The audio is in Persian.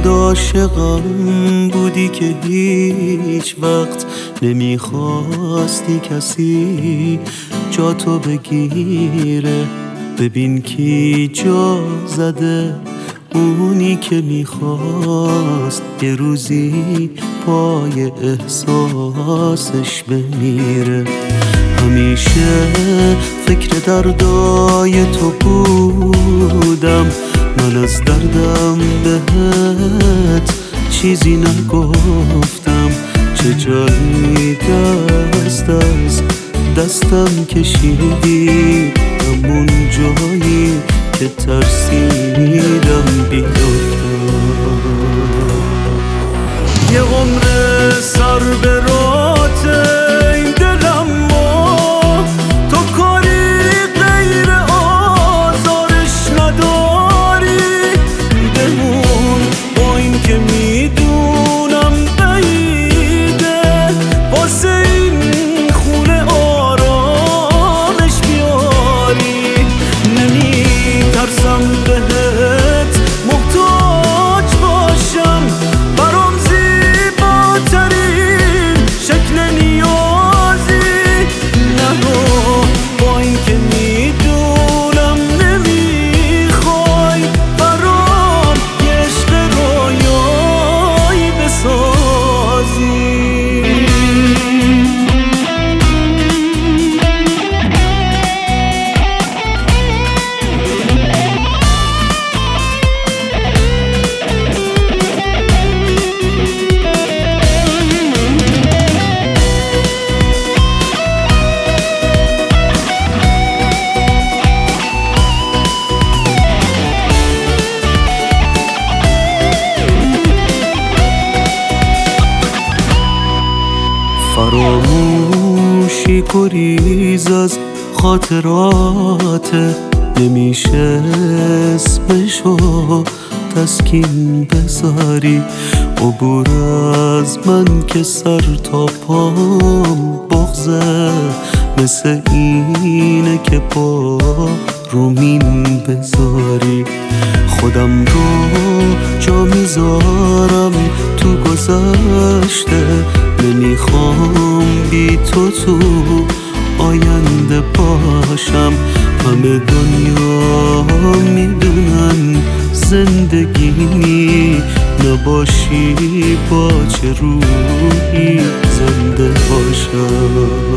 عاشقم بودی که هیچ وقت نمیخواستی کسی جا تو بگیره. ببین کی جا زده، اونی که میخواست یه روزی پای احساسش بمیره. همیشه فکر دردای تو بودم، من از دردم بهت چیزی نگفتم. چه جایی دست از دستم کشیدی، همون جایی که ترسیدم بیفتم. یه عمر سر به راته این دلم، ما تو کاری غیر آزارش نداری. بمون با این که میدونم بعیده، واسه این خونه آرامش بیاری. نمیترسم بهت محتاج باشم، برام زیباترین شکل نیازی. نرو با این که میدونم نمیخوای، برام یه عشق رویایی بسازی. فراموشی گریز از خاطراته، نمیشه اسمشو تسکین بذاری. عبور از من که سر تا پام بغضه، مثل اینه که با رومین بذاری. خودم رو جا میذارم تو گذشته، نمیخوام بی تو آینده باشم. همه دنیا میدونن زندگی نباشی با چه روحی زنده باشم.